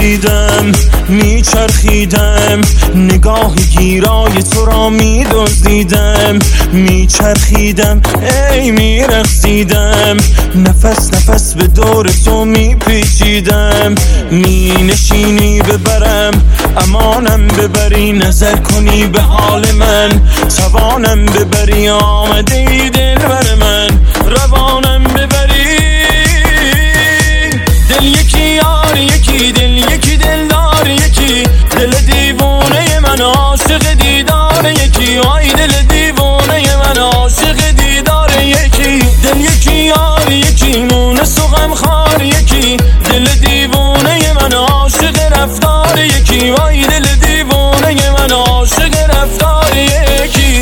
میدیدم میچرخیدم، نگاه گیرای تو را میدزدیدم، میچرخیدم ای میرقصیدم، نفس نفس به دور تو میپیچیدم، مینشینی ببرم امانم ببری، نظر کنی به حال من توانم ببری، آمده ای دلبر من روانم ببری، دل یکی یار یکی دل یکی دلدار یکی، دل دیوانه من عاشق دیدار یکی، آی دل دیوانه من عاشق دیدار یکی، دل یکی یار یکی مونس و غمخوار یکی، دل دیوانه من عاشق رفتار یکی، آی دل دیوانه من عاشق رفتار یکی،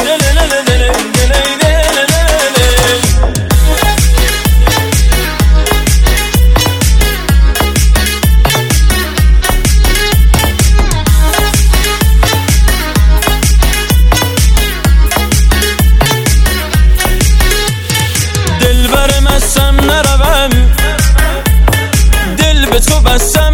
دل بر مستم نروم، دل به تو بستم